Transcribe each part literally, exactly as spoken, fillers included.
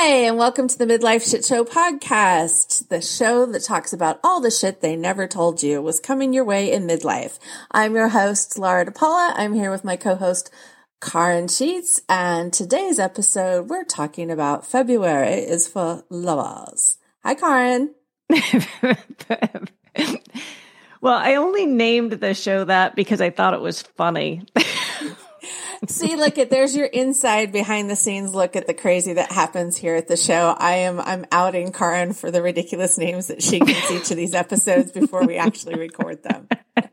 Hi, and welcome to the Midlife Shit Show podcast, the show that talks about all the shit they never told you was coming your way in midlife. I'm your host, Laura DePaula. I'm here with my co-host, Karen Sheets, and today's episode, we're talking about February is for lovers. Hi, Karen. Well, I only named the show that because I thought it was funny. See, look at, there's your inside behind the scenes look at the crazy that happens here at the show. I am, I'm outing Karen for the ridiculous names that she gives each of these episodes before we actually record them.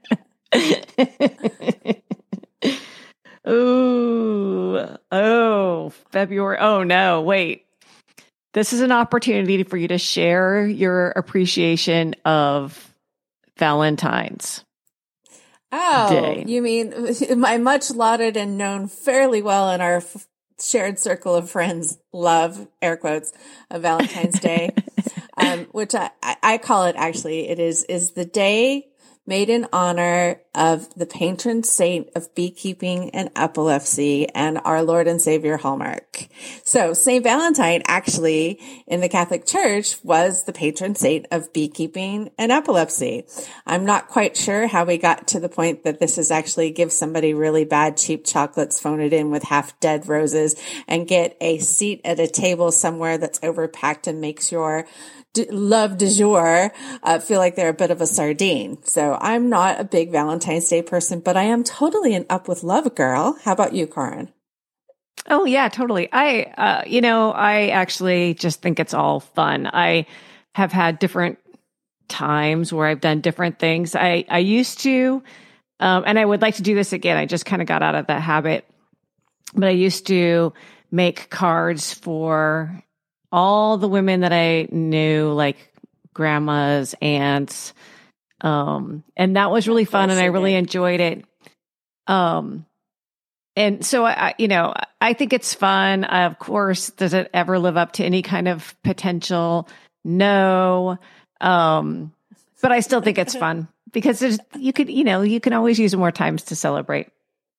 Ooh, oh, February. Oh no, wait. This is an opportunity for you to share your appreciation of Valentine's. Oh, Day. You mean my much lauded and known fairly well in our f- shared circle of friends love, air quotes, of Valentine's Day, um, which I, I call it actually, it is, is the day made in honor of the patron saint of beekeeping and epilepsy and our Lord and Savior Hallmark. So Saint Valentine actually in the Catholic Church was the patron saint of beekeeping and epilepsy. I'm not quite sure how we got to the point that this is actually give somebody really bad cheap chocolates, phone it in with half dead roses, and get a seat at a table somewhere that's overpacked and makes your love du jour uh, feel like they're a bit of a sardine. So I'm not a big Valentine's Day person, but I am totally an up with love girl. How about you, Karen? Oh yeah, totally. I, uh, you know, I actually just think it's all fun. I have had different times where I've done different things. I, I used to, um, and I would like to do this again. I just kind of got out of that habit, but I used to make cards for all the women that I knew, like grandmas, aunts, um, and that was really fun, and I really enjoyed it. Um, and so I, you know, I think it's fun. Of course, does it ever live up to any kind of potential? No, um, but I still think it's fun because there's you could, you know, you can always use more times to celebrate.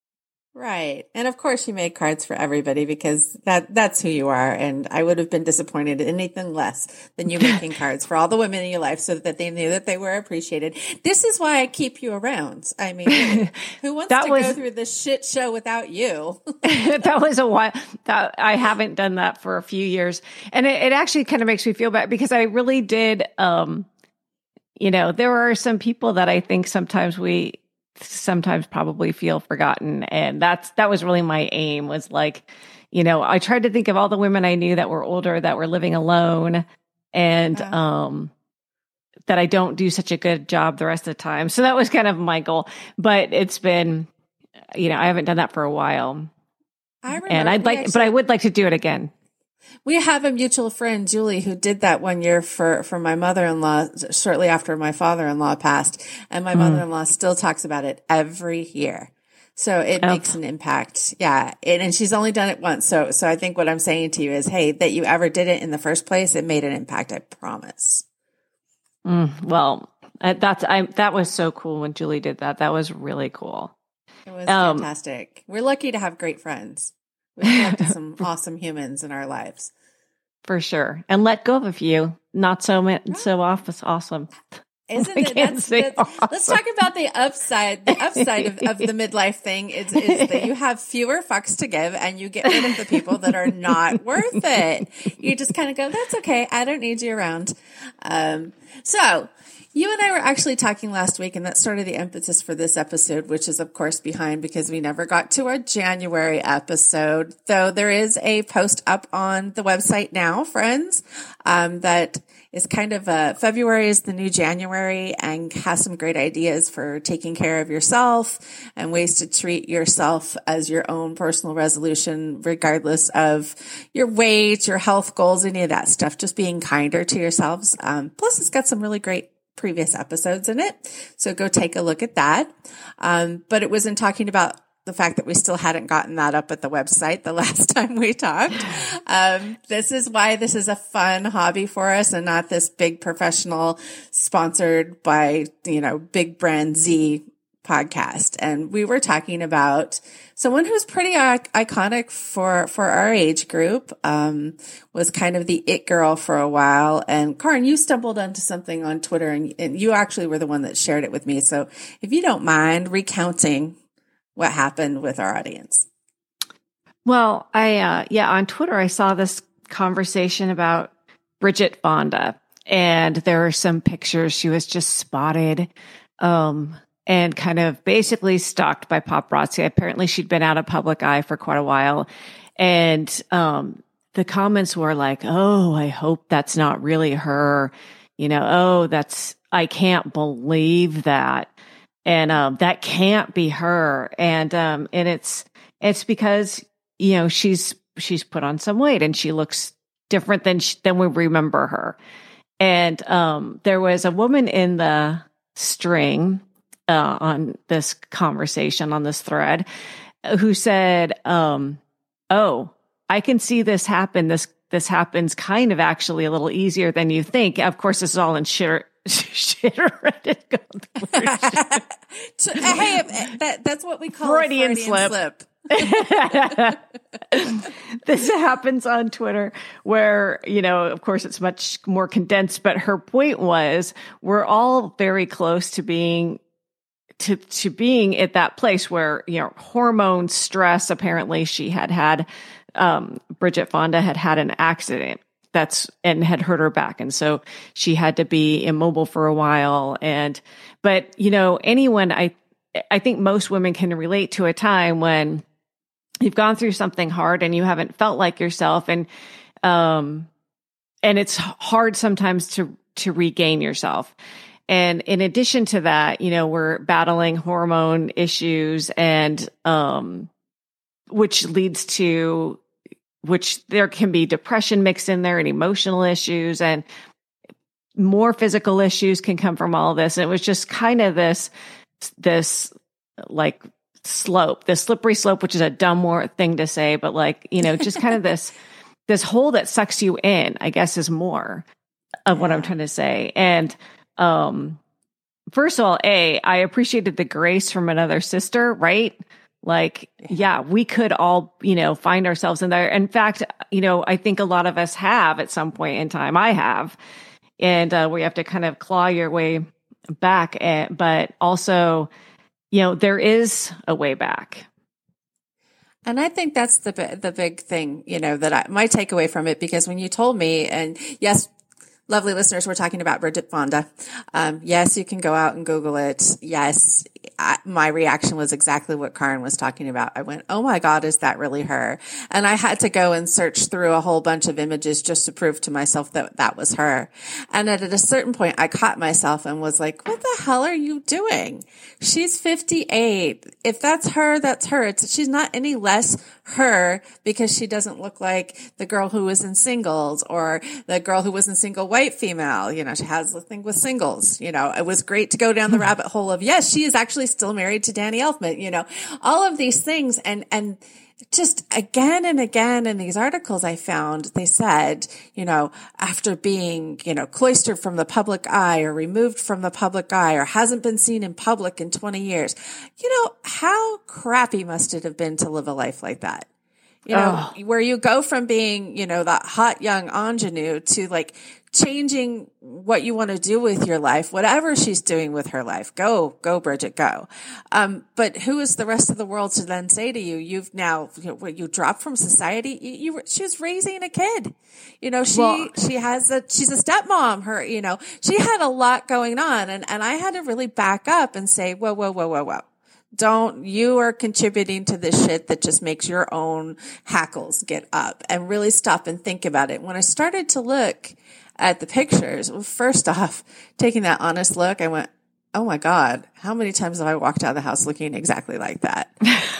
Right. And of course you make cards for everybody because that that's who you are. And I would have been disappointed in anything less than you making cards for all the women in your life so that they knew that they were appreciated. This is why I keep you around. I mean, really, who wants that to was, go through this shit show without you? That was a while that I haven't done that for a few years. And it, it actually kind of makes me feel bad because I really did, um, you know, there are some people that I think sometimes we, sometimes probably feel forgotten. And that's, that was really my aim was like, you know, I tried to think of all the women I knew that were older, that were living alone and, uh-huh. um, that I don't do such a good job the rest of the time. So that was kind of my goal, but it's been, you know, I haven't done that for a while. I remember, and I'd like, actually, but I would like to do it again. We have a mutual friend, Julie, who did that one year for, for my mother-in-law shortly after my father-in-law passed. And my mm. mother-in-law still talks about it every year. So it oh. makes an impact. Yeah. And, and she's only done it once. So, so I think what I'm saying to you is, hey, that you ever did it in the first place, it made an impact. I promise. Mm, well, that's, I, that was so cool when Julie did that. That was really cool. It was um, fantastic. We're lucky to have great friends. We've collected some awesome humans in our lives. For sure. And let go of a few. Not so much, so off is awesome. Isn't it? That's, that's, awesome. Let's talk about the upside. The upside of, of the midlife thing is, is that you have fewer fucks to give and you get rid of the people that are not worth it. You just kind of go, that's okay. I don't need you around. Um, so you and I were actually talking last week, and that's sort of the emphasis for this episode, which is, of course, behind because we never got to our January episode, though there is a post up on the website now, friends, um, that is kind of a February is the new January and has some great ideas for taking care of yourself and ways to treat yourself as your own personal resolution, regardless of your weight, your health goals, any of that stuff, just being kinder to yourselves. Um, plus it's got some really great previous episodes in it. So go take a look at that. Um, but it was in talking about the fact that we still hadn't gotten that up at the website the last time we talked. Um, this is why this is a fun hobby for us and not this big professional sponsored by, you know, big brand Z podcast, and we were talking about someone who's pretty iconic for, for our age group, um, was kind of the it girl for a while. And Karin, you stumbled onto something on Twitter, and, and you actually were the one that shared it with me. So if you don't mind recounting what happened with our audience. Well, I, uh, yeah, on Twitter, I saw this conversation about Bridget Fonda, and there were some pictures. She was just spotted, um, and kind of basically stalked by paparazzi. Apparently she'd been out of public eye for quite a while. And, um, the comments were like, oh, I hope that's not really her. You know, oh, that's, I can't believe that. And, um, that can't be her. And, um, and it's, it's because, you know, she's, she's put on some weight and she looks different than, she, than we remember her. And, um, there was a woman in the string, Uh, on this conversation, on this thread, who said, um, oh, I can see this happen. This, this happens kind of actually a little easier than you think. Of course, this is all in shit, shit Reddit. So, hey, that, that's what we call Freudian, a Freudian slip. slip. This happens on Twitter where, you know, of course it's much more condensed, but her point was we're all very close to being to, to being at that place where, you know, hormone stress, apparently she had had, um, Bridget Fonda had had an accident that's, and had hurt her back. And so she had to be immobile for a while. And, but, you know, anyone, I, I think most women can relate to a time when you've gone through something hard and you haven't felt like yourself. And, um, and it's hard sometimes to, to regain yourself. And in addition to that, you know, we're battling hormone issues and, um, which leads to, which there can be depression mixed in there and emotional issues, and more physical issues can come from all this. And it was just kind of this, this like slope, this slippery slope, which is a dumb word thing to say, but like, you know, just kind of this, this hole that sucks you in, I guess, is more of what I'm trying to say. And, Um, first of all, A, I appreciated the grace from another sister, right? Like, yeah, we could all, you know, find ourselves in there. In fact, you know, I think a lot of us have at some point in time. I have. And, uh, we have to kind of claw your way back. At, but also, you know, there is a way back. And I think that's the, the big thing, you know, that I, my takeaway from it, because when you told me, and yes, lovely listeners, we're talking about Bridget Fonda. Um, yes, you can go out and Google it. Yes, I, my reaction was exactly what Karin was talking about. I went, oh my God, is that really her? And I had to go and search through a whole bunch of images just to prove to myself that that was her. And at a certain point, I caught myself and was like, what the hell are you doing? She's fifty-eight. If that's her, that's her. It's, she's not any less her because she doesn't look like the girl who was in Singles or the girl who was in Single White Female. You know, she has the thing with Singles. You know, it was great to go down the rabbit hole of, yes, she is actually still married to Danny Elfman, you know, all of these things. And, and just again and again in these articles I found, they said, you know, after being, you know, cloistered from the public eye or removed from the public eye or hasn't been seen in public in twenty years, you know, how crappy must it have been to live a life like that? You know, oh. where you go from being, you know, that hot young ingenue to like changing what you want to do with your life, whatever she's doing with her life. Go, go, Bridget, go. Um, but who is the rest of the world to then say to you, you've now, you know, you dropped from society. You, you, she was raising a kid. You know, she, well, she has a, she's a stepmom. Her, you know, she had a lot going on. And, and I had to really back up and say, whoa, whoa, whoa, whoa, whoa. Don't, you are contributing to this shit that just makes your own hackles get up, and really stop and think about it. When I started to look at the pictures, well, first off, taking that honest look, I went, oh my God, how many times have I walked out of the house looking exactly like that?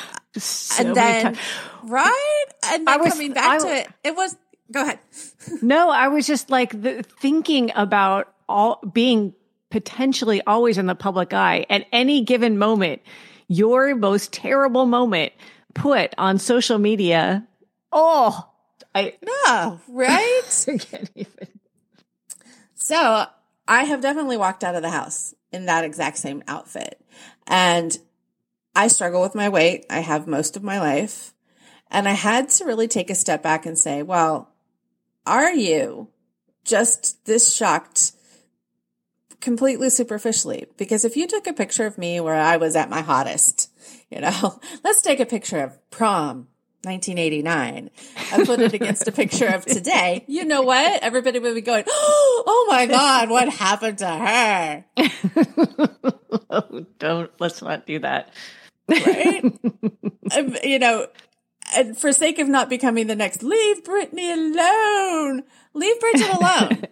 so and then, times. right? And then was, coming back I, to it, it was, go ahead. No, I was just like the, thinking about all being potentially always in the public eye at any given moment. Your most terrible moment put on social media. Oh, I no, right? I can't even. So I have definitely walked out of the house in that exact same outfit. And I struggle with my weight. I have most of my life. And I had to really take a step back and say, well, are you just this shocked completely superficially? Because if you took a picture of me where I was at my hottest, you know, let's take a picture of prom nineteen eighty-nine and put it against a picture of today, you know what? Everybody would be going, oh my God, what happened to her? Oh, don't, let's not do that. Right? um, you know, and for sake of not becoming the next, leave Brittany alone. Leave Bridget alone.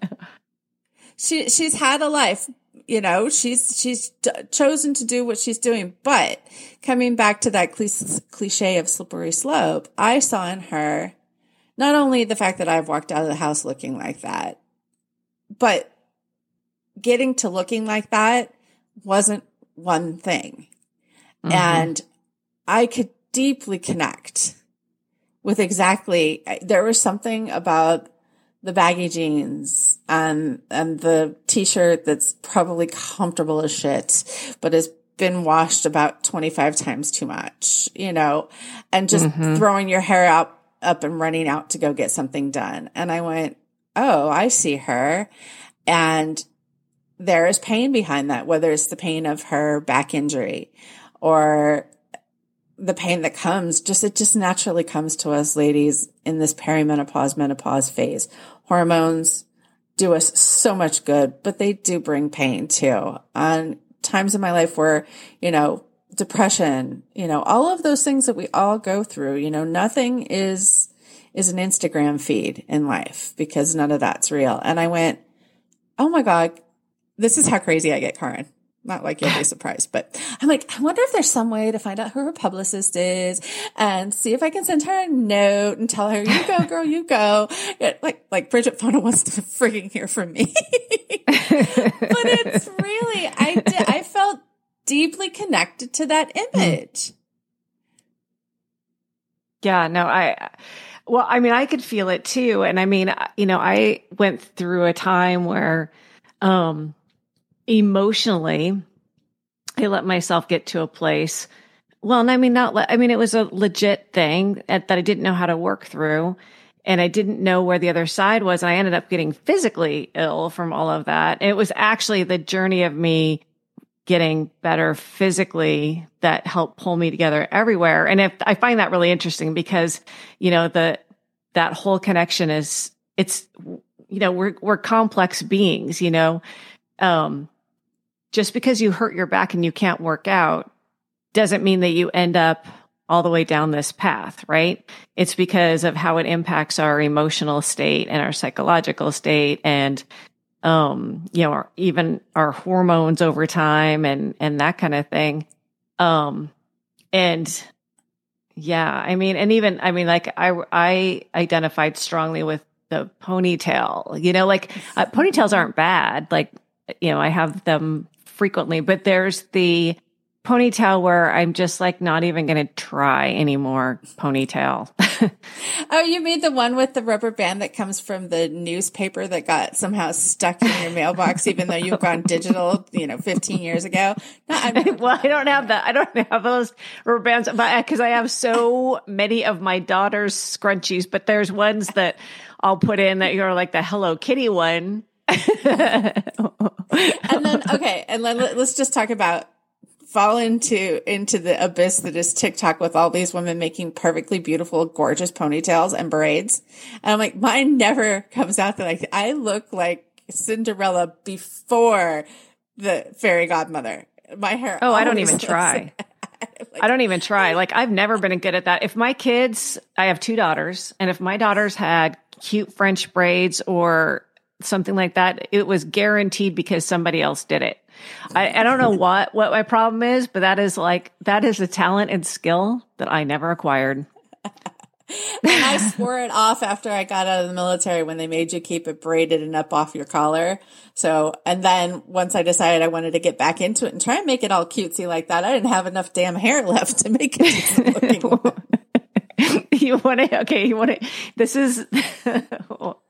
she she's had a life, you know. She's she's d- chosen to do what she's doing. But coming back to that cliche, cliche of slippery slope, I saw in her not only the fact that I've walked out of the house looking like that, but getting to looking like that wasn't one thing. Mm-hmm. And I could deeply connect with exactly, there was something about the baggy jeans and, and the t-shirt that's probably comfortable as shit, but has been washed about twenty-five times too much, you know, and just mm-hmm. throwing your hair out, up and running out to go get something done. And I went, oh, I see her. And there is pain behind that, whether it's the pain of her back injury or the pain that comes, just, it just naturally comes to us ladies in this perimenopause, menopause phase. Hormones do us so much good, but they do bring pain too. On times in my life where, you know, depression, you know, all of those things that we all go through, you know, nothing is, is an Instagram feed in life because none of that's real. And I went, oh my God, this is how crazy I get, Karin. Not like you'll be surprised, but I'm like, I wonder if there's some way to find out who her publicist is and see if I can send her a note and tell her, you go, girl, you go. Like, like Bridget Fonda wants to freaking hear from me. But it's really, I did, I felt deeply connected to that image. Yeah, no, I, well, I mean, I could feel it too. And I mean, you know, I went through a time where, um, emotionally, I let myself get to a place. Well, and I mean, not, le- I mean, it was a legit thing that, that I didn't know how to work through, and I didn't know where the other side was. And I ended up getting physically ill from all of that. It was actually the journey of me getting better physically that helped pull me together everywhere. And if I find that really interesting because, you know, the, that whole connection is, it's, you know, we're, we're complex beings, you know, um, just because you hurt your back and you can't work out doesn't mean that you end up all the way down this path, right? It's because of how it impacts our emotional state and our psychological state and, um, you know, our, even our hormones over time and, and that kind of thing. Um, and yeah, I mean, and even, I mean, like I, I identified strongly with the ponytail, you know, like uh, ponytails aren't bad. Like, you know, I have them frequently, but there's the ponytail where I'm just like not even going to try anymore ponytail. Oh, you made the one with the rubber band that comes from the newspaper that got somehow stuck in your mailbox, even though you've gone digital, you know, fifteen years ago. No, I'm well, I don't have that. I don't have those rubber bands, but because I have so many of my daughter's scrunchies, but there's ones that I'll put in that you're like the Hello Kitty one. And then, okay. And then let's just talk about fall into, into the abyss that is TikTok with all these women making perfectly beautiful, gorgeous ponytails and braids. And I'm like, mine never comes out that like, I look like Cinderella before the fairy godmother. My hair. Oh, I don't even try. Like, I don't even try. Like, I've never been good at that. If my kids, I have two daughters, and if my daughters had cute French braids or something like that, it was guaranteed because somebody else did it. I, I don't know what, what my problem is, but that is like, that is a talent and skill that I never acquired. And I swore it off after I got out of the military when they made you keep it braided and up off your collar. So, and then once I decided I wanted to get back into it and try and make it all cutesy like that, I didn't have enough damn hair left to make it decent looking. You want to, okay, you want to, this is,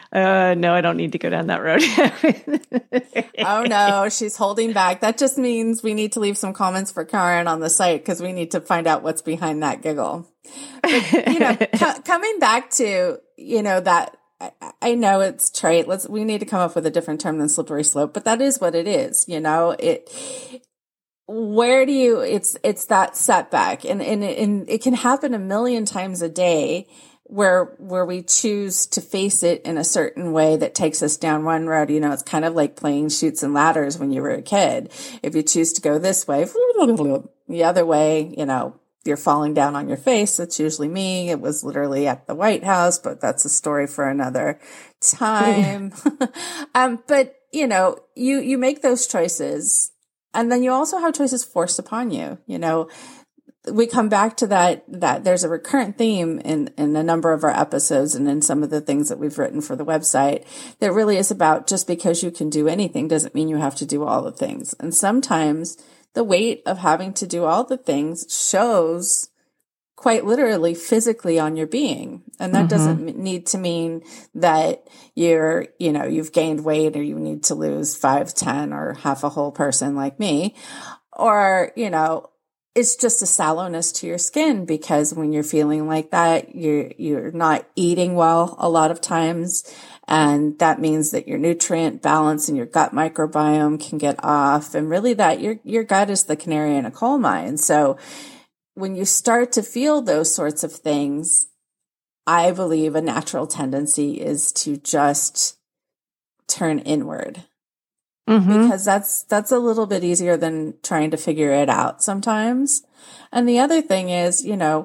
Uh, no, I don't need to go down that road. Oh no, she's holding back. That just means we need to leave some comments for Karen on the site because we need to find out what's behind that giggle. But, you know, co- coming back to, you know, that I, I know it's trite. Let's, we need to come up with a different term than slippery slope, but that is what it is. You know, it, where do you, it's, it's that setback and, and, and it can happen a million times a day where, where we choose to face it in a certain way that takes us down one road. You know, it's kind of like playing chutes and ladders when you were a kid. If you choose to go this way, the other way, you know, you're falling down on your face. It's usually me. It was literally at the White House, but that's a story for another time. um, but you know, you, you make those choices and then you also have choices forced upon you. You know, we come back to that, that there's a recurrent theme in, in a number of our episodes and in some of the things that we've written for the website that really is about just because you can do anything doesn't mean you have to do all the things. And sometimes the weight of having to do all the things shows quite literally physically on your being. And that mm-hmm. doesn't need to mean that you're, you know, you've gained weight or you need to lose five, ten or half a whole person like me, or, you know, it's just a sallowness to your skin because when you're feeling like that, you're, you're not eating well a lot of times. And that means that your nutrient balance and your gut microbiome can get off. And really that your, your gut is the canary in a coal mine. So when you start to feel those sorts of things, I believe a natural tendency is to just turn inward. Mm-hmm. Because that's, that's a little bit easier than trying to figure it out sometimes. And the other thing is, you know,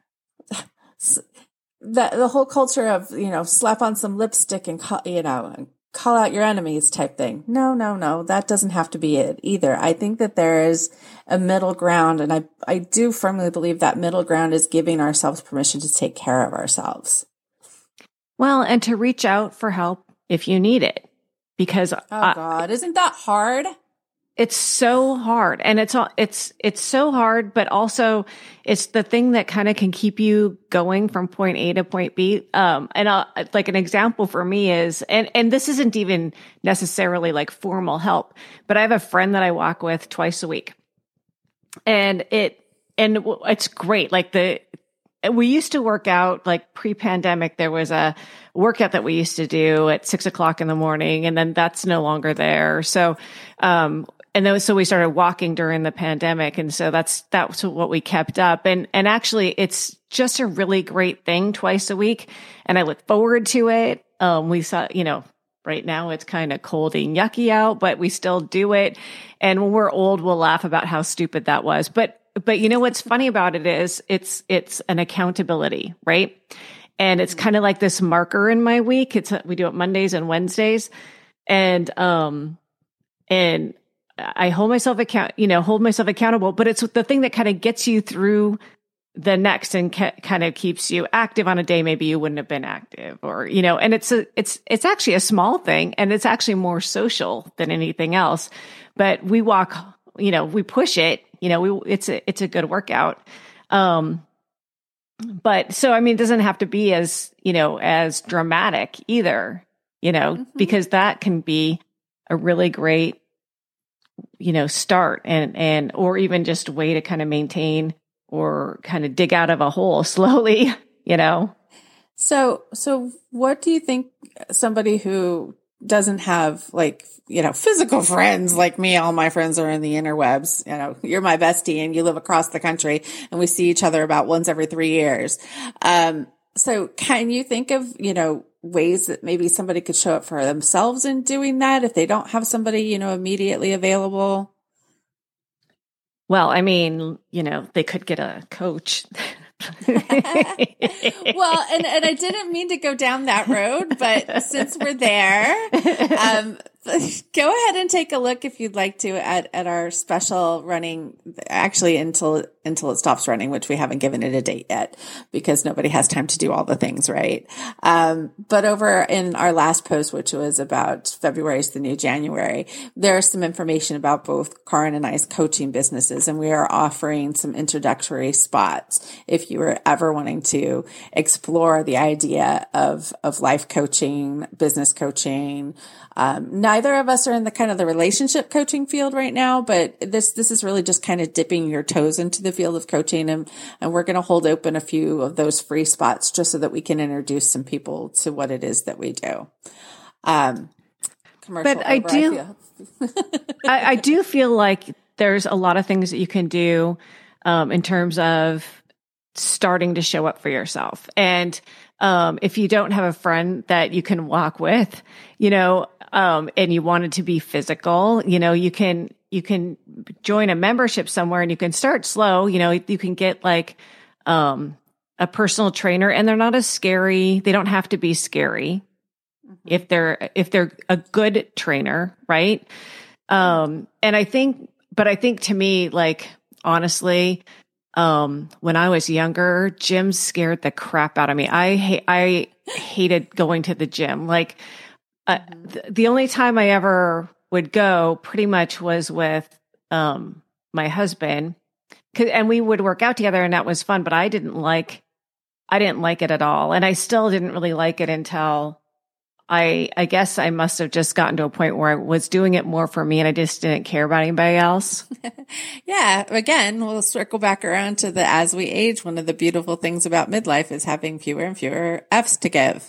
the, the whole culture of, you know, slap on some lipstick and, call, you know, call out your enemies type thing. No, no, no, that doesn't have to be it either. I think that there is a middle ground. And I, I do firmly believe that middle ground is giving ourselves permission to take care of ourselves. Well, and to reach out for help if you need it. Because oh God, I, isn't that hard? It's so hard, and it's it's it's so hard, but also it's the thing that kind of can keep you going from point A to point B. Um, and I'll, like an example for me is, and and this isn't even necessarily like formal help, but I have a friend that I walk with twice a week, and it and it's great. Like the. We used to work out like pre-pandemic. There was a workout that we used to do at six o'clock in the morning, and then that's no longer there. So, um, and then, so we started walking during the pandemic. And so that's, that's what we kept up. And, and actually it's just a really great thing twice a week. And I look forward to it. Um, we saw, you know, right now it's kind of cold and yucky out, but we still do it. And when we're old, we'll laugh about how stupid that was. But But you know, what's funny about it is it's, it's an accountability, right? And it's kind of like this marker in my week. It's, we do it Mondays and Wednesdays. And, um, and I hold myself account, you know, hold myself accountable, but it's the thing that kind of gets you through the next and ca- kind of keeps you active on a day maybe you wouldn't have been active, or, you know, and it's a, it's, it's actually a small thing, and it's actually more social than anything else. But we walk, you know, we push it, you know, we, it's a, it's a good workout. Um, but so, I mean, it doesn't have to be as, you know, as dramatic either, you know, mm-hmm. because that can be a really great, you know, start and, and, or even just a way to kind of maintain or kind of dig out of a hole slowly, you know? So, so what do you think somebody who doesn't have like, you know, physical friends like me, all my friends are in the interwebs, you know, you're my bestie and you live across the country and we see each other about once every three years. Um, so can you think of, you know, ways that maybe somebody could show up for themselves in doing that if they don't have somebody, you know, immediately available? Well, I mean, you know, they could get a coach. Well, and, and I didn't mean to go down that road, but since we're there, um, Go ahead and take a look if you'd like to at, at our special running, actually until until it stops running, which we haven't given it a date yet because nobody has time to do all the things, right? Um, but over in our last post, which was about February is the new January, there's some information about both Karin and I's coaching businesses, and we are offering some introductory spots if you were ever wanting to explore the idea of of life coaching, business coaching. Um, neither of us are in the kind of the relationship coaching field right now, but this, this is really just kind of dipping your toes into the field of coaching. And, and we're going to hold open a few of those free spots just so that we can introduce some people to what it is that we do. Um, commercial but I over, do, I, I, I do feel like there's a lot of things that you can do, um, in terms of starting to show up for yourself. And, um, if you don't have a friend that you can walk with, you know, um, and you wanted to be physical, you know, you can, you can join a membership somewhere and you can start slow, you know, you can get like, um, a personal trainer, and they're not as scary. They don't have to be scary mm-hmm. if they're, if they're a good trainer. Right. Um, and I think, but I think to me, like, honestly, Um, when I was younger, gym scared the crap out of me. I hate, I hated going to the gym. Like, uh, th- the only time I ever would go pretty much was with, um, my husband. Cause, and we would work out together and that was fun, but I didn't like, I didn't like it at all. And I still didn't really like it until I, I guess I must have just gotten to a point where I was doing it more for me and I just didn't care about anybody else. Yeah. Again, we'll circle back around to the, as we age, one of the beautiful things about midlife is having fewer and fewer F's to give.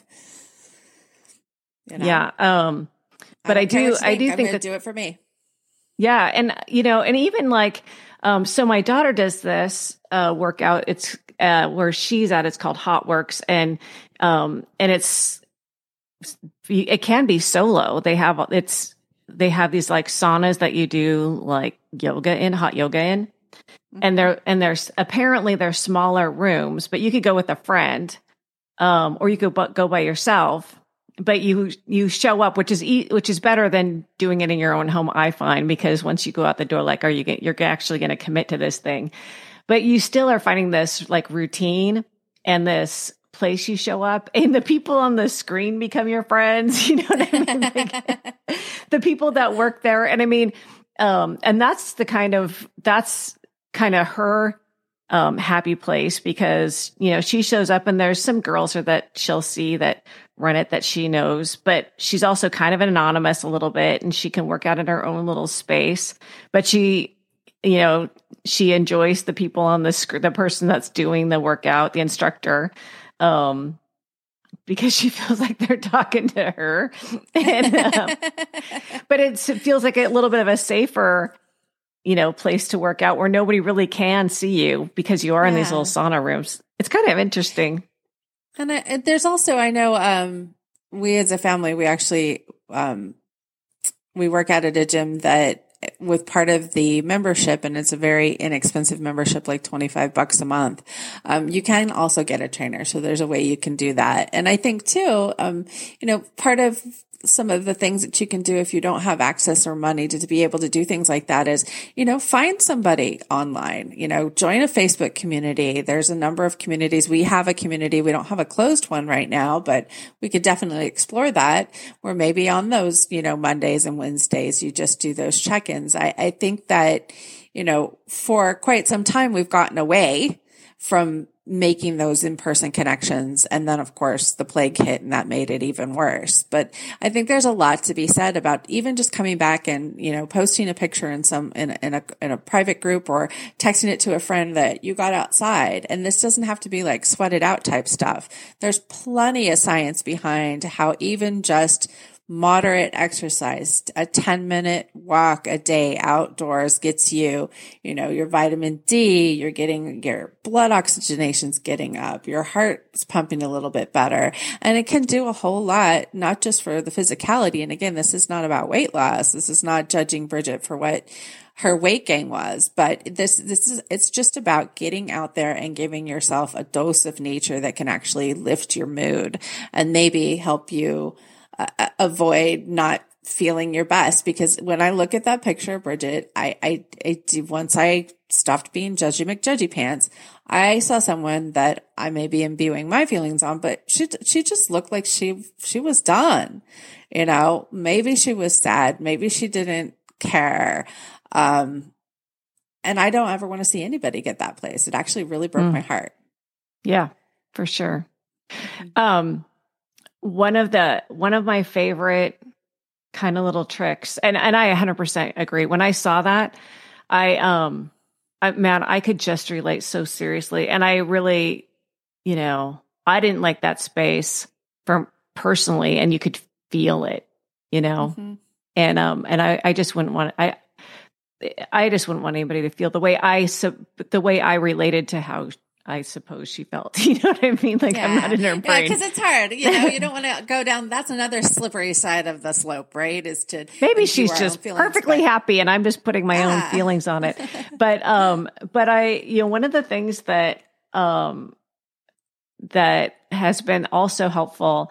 You know? Yeah. Um, but I, I do, I do I'm think that do it for me. Yeah. And, you know, and even like, um, so my daughter does this, uh, workout. It's, uh, where she's at, it's called Hot Works. And, um, and it's, it can be solo. They have, it's, they have these like saunas that you do like yoga in, hot yoga in. Mm-hmm. And there, and there's apparently they're smaller rooms, but you could go with a friend, um, or you could bu- go by yourself, but you, you show up, which is, e- which is better than doing it in your own home, I find, because once you go out the door, like, are you, get, you're actually going to commit to this thing, but you still are finding this like routine and this place you show up, and the people on the screen become your friends. You know what I mean? Like, the people that work there. And I mean, um, and that's the kind of, that's kind of her, um, happy place, because, you know, she shows up and there's some girls or that she'll see that run it that she knows, but she's also kind of anonymous a little bit and she can work out in her own little space, but she, you know, she enjoys the people on the screen, the person that's doing the workout, the instructor. Um, because she feels like they're talking to her, and, um, but it's, it feels like a little bit of a safer, you know, place to work out where nobody really can see you because you are yeah. in these little sauna rooms. It's kind of interesting. And I, there's also, I know, um, we as a family, we actually, um, we work out at a gym that with part of the membership, and it's a very inexpensive membership, like twenty-five bucks a month. Um, you can also get a trainer. So there's a way you can do that. And I think too, um, you know, part of some of the things that you can do if you don't have access or money to, to be able to do things like that is, you know, find somebody online, you know, join a Facebook community. There's a number of communities. We have a community. We don't have a closed one right now, but we could definitely explore that, where maybe on those, you know, Mondays and Wednesdays, you just do those check-ins. I, I think that, you know, for quite some time, we've gotten away from making those in-person connections. And then of course the plague hit and that made it even worse. But I think there's a lot to be said about even just coming back and, you know, posting a picture in some, in, in a, in a private group or texting it to a friend that you got outside. And this doesn't have to be like sweat it out type stuff. There's plenty of science behind how even just moderate exercise, a ten minute walk a day outdoors gets you, you know, your vitamin D, you're getting your blood oxygenation's getting up, your heart's pumping a little bit better. And it can do a whole lot, not just for the physicality. And again, this is not about weight loss. This is not judging Bridget for what her weight gain was, but this, this is, it's just about getting out there and giving yourself a dose of nature that can actually lift your mood and maybe help you Uh, avoid not feeling your best. Because when I look at that picture of Bridget, I, I, I do, once I stopped being judgy McJudgy pants, I saw someone that I may be imbuing my feelings on, but she, she just looked like she, she was done. You know, maybe she was sad. Maybe she didn't care. Um, and I don't ever want to see anybody get that place. It actually really broke mm. my heart. Yeah, for sure. Um, one of the, one of my favorite kind of little tricks, and, and I one hundred percent agree. When I saw that, I, um, I, man, I could just relate so seriously. And I really, you know, I didn't like that space from personally, and you could feel it, you know, mm-hmm. and, um, and I, I just wouldn't want, I, I just wouldn't want anybody to feel the way I, so the way I related to how I suppose she felt. You know what I mean? Like, yeah. I'm not in her brain. Yeah, because it's hard. You know, you don't want to go down. That's another slippery side of the slope, right? Is to maybe she's just perfectly but, happy, and I'm just putting my yeah. own feelings on it. But, um, but I, you know, one of the things that, um, that has been also helpful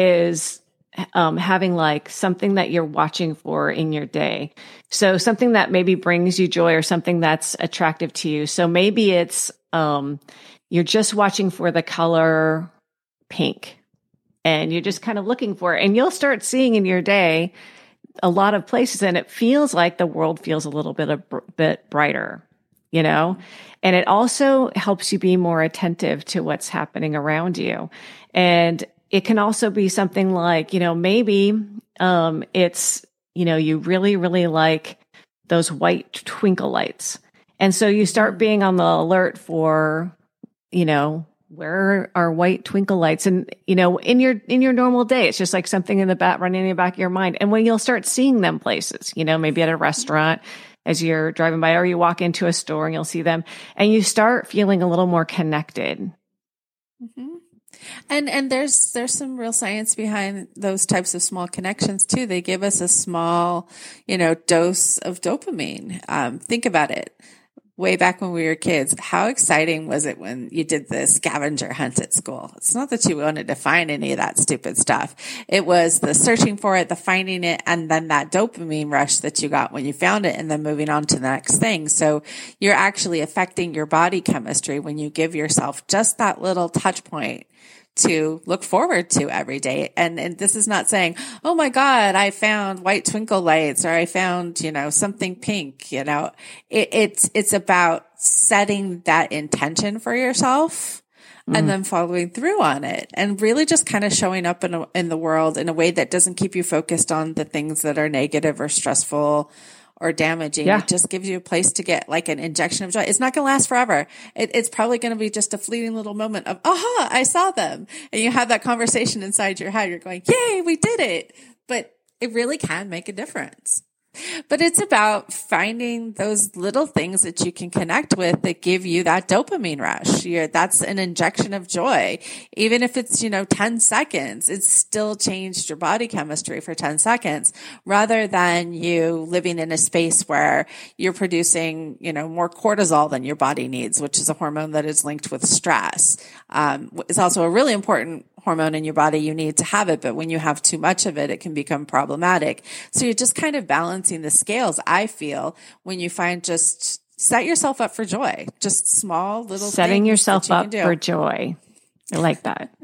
is um, having like something that you're watching for in your day. So something that maybe brings you joy or something that's attractive to you. So maybe it's, um, you're just watching for the color pink and you're just kind of looking for it, and you'll start seeing in your day a lot of places, and it feels like the world feels a little bit a br- bit brighter, you know, and it also helps you be more attentive to what's happening around you. And it can also be something like, you know, maybe, um, it's, you know, you really, really like those white twinkle lights. And so you start being on the alert for, you know, where are white twinkle lights? And, you know, in your, in your normal day, it's just like something in the back, running in the back of your mind. And when you'll start seeing them places, you know, maybe at a restaurant as you're driving by, or you walk into a store and you'll see them, and you start feeling a little more connected. Mm-hmm. And, and there's, there's some real science behind those types of small connections too. They give us a small, you know, dose of dopamine. Um, think about it. Way back when we were kids, how exciting was it when you did the scavenger hunt at school? It's not that you wanted to find any of that stupid stuff. It was the searching for it, the finding it, and then that dopamine rush that you got when you found it, and then moving on to the next thing. So you're actually affecting your body chemistry when you give yourself just that little touch point to look forward to every day. And, and this is not saying, oh my God, I found white twinkle lights, or I found, you know, something pink, you know, it, it's, it's about setting that intention for yourself mm. and then following through on it, and really just kind of showing up in a, in the world in a way that doesn't keep you focused on the things that are negative or stressful or damaging. Yeah. It just gives you a place to get like an injection of joy. It's not going to last forever. It, it's probably going to be just a fleeting little moment of, aha, I saw them. And you have that conversation inside your head. You're going, yay, we did it. But it really can make a difference. But it's about finding those little things that you can connect with that give you that dopamine rush. You're, that's an injection of joy. Even if it's, you know, ten seconds, it's still changed your body chemistry for ten seconds, rather than you living in a space where you're producing, you know, more cortisol than your body needs, which is a hormone that is linked with stress. Um, it's also a really important hormone in your body. You need to have it, but when you have too much of it, it can become problematic. So you're just kind of balancing the scales, I feel, when you find just set yourself up for joy. Just small little setting things yourself you up for joy. I like that.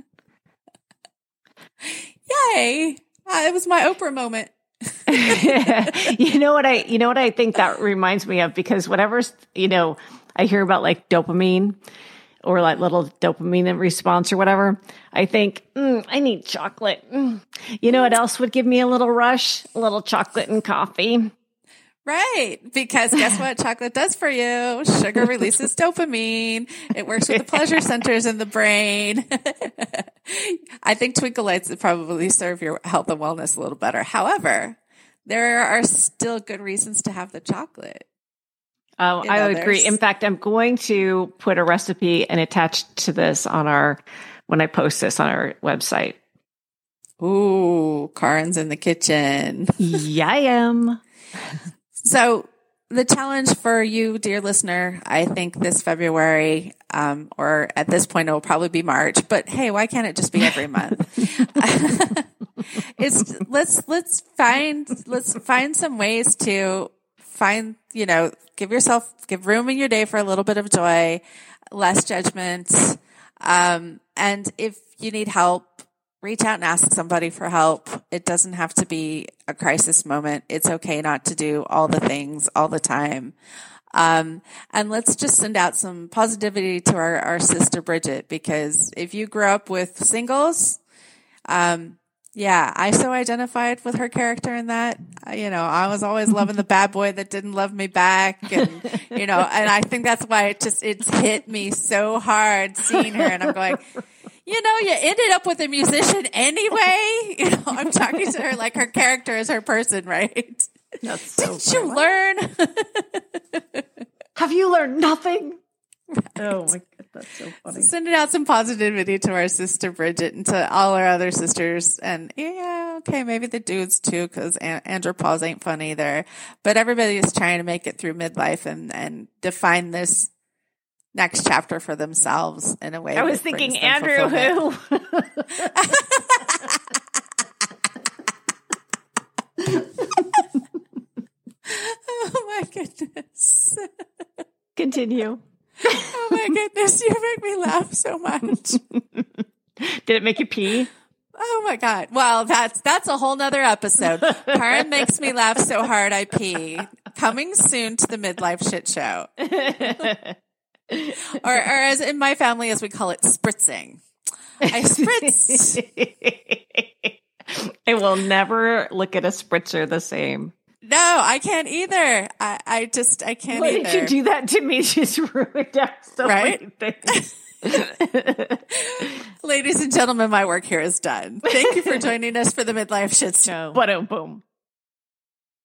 Yay. Uh, it was my Oprah moment. you know what I, you know what I think that reminds me of, because whatever, you know, I hear about like dopamine, or like little dopamine response or whatever, I think, mm, I need chocolate. Mm. You know what else would give me a little rush? A little chocolate and coffee. Right. Because guess what chocolate does for you? Sugar releases dopamine. It works with the pleasure centers in the brain. I think twinkle lights would probably serve your health and wellness a little better. However, there are still good reasons to have the chocolate. Oh, I would agree. In fact, I'm going to put a recipe and attach to this on our, when I post this on our website. Ooh, Karen's in the kitchen. Yeah, I am. So the challenge for you, dear listener, I think this February, um, or at this point, it will probably be March, but hey, why can't it just be every month? is let's let's find let's find some ways to find, you know, give yourself give room in your day for a little bit of joy, less judgment. Um, and if you need help, reach out and ask somebody for help. It doesn't have to be a crisis moment. It's okay not to do all the things all the time. Um, and let's just send out some positivity to our, our sister Bridget, because if you grew up with singles, um, yeah, I so identified with her character in that. You know, I was always loving the bad boy that didn't love me back. And, you know, and I think that's why it just, it's hit me so hard seeing her. And I'm going, you know, you ended up with a musician anyway. You know, I'm talking to her like her character is her person, right? That's so Didn't you learn? Have you learned nothing? Right. Oh my God, that's so funny. So sending out some positivity to our sister Bridget and to all our other sisters. And yeah, okay, maybe the dudes too, because andropause ain't fun either. But everybody is trying to make it through midlife and, and define this next chapter for themselves in a way. I was thinking Andrew who? Oh my goodness. Continue. Oh my goodness, you make me laugh so much. Did it make you pee? Oh my God. Well, that's, that's a whole nother episode. Karen makes me laugh so hard I pee. Coming soon to the Midlife Shit Show. or, or as in my family, as we call it, spritzing. I spritz. I will never look at a spritzer the same. No, I can't either. I, I just, I can't Why either. Why did you do that to me? Just ruined out so right? many things. Ladies and gentlemen, my work here is done. Thank you for joining us for the Midlife Shit Show. Boom, boom.